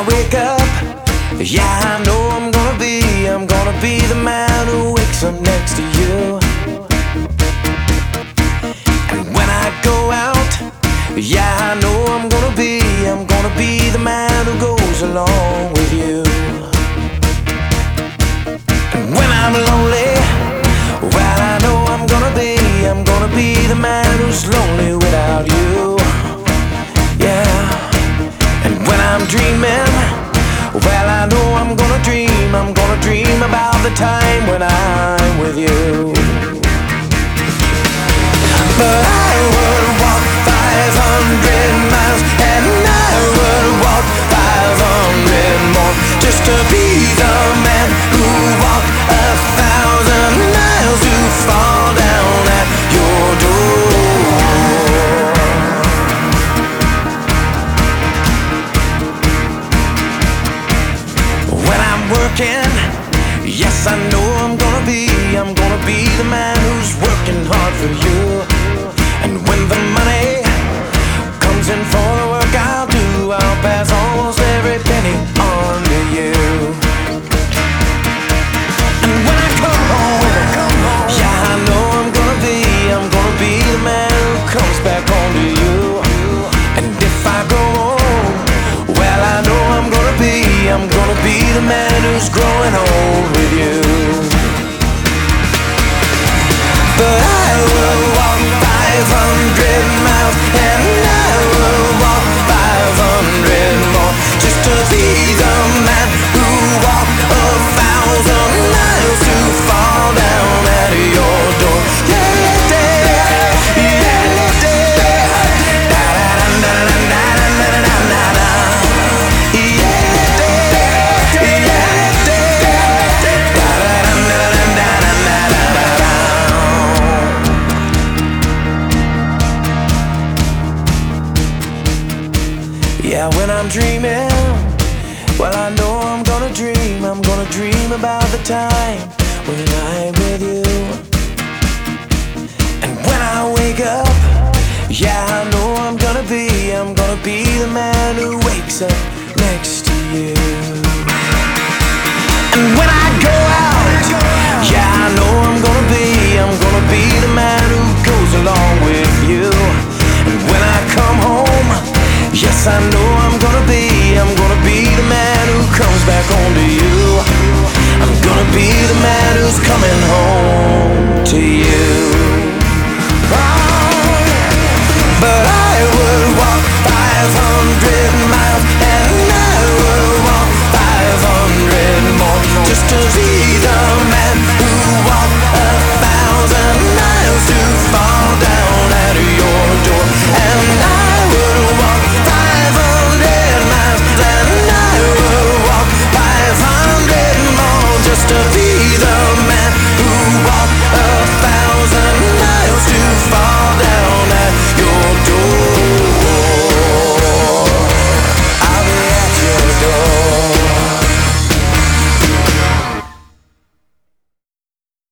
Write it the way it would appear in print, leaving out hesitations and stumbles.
wake up, yeah, I know I'm gonna be the man who wakes up next to you. And when I go out, yeah, I know I'm gonna be the man who goes along with you. And when I'm lonely, well, I know I'm gonna be the man who's lonely without you. Yeah. And when I'm dreaming, well, I know I'm gonna dream about the time when I'm with you. But I would walk 500 miles, and I would walk 500 more, just to be the man who walked 1,000 miles to fall down at your door. When I'm working, yes, I know I'm gonna be the man who's working hard for you. And when the money comes in for the work I'll do, I'll pass almost every penny on to you. And when I come home, yeah, I know I'm gonna be the man who comes back home to you. And if I go home, well, I know I'm gonna be the man who's growing old with you. But I will walk 500 miles, and I will walk 500 more, just to be the man who walked 1,000 miles to fall down at your door. Yeah, when I'm dreaming, well, I know I'm gonna dream about the time when I'm with you. And when I wake up, yeah, I know I'm gonna be the man who wakes up next to you. And when I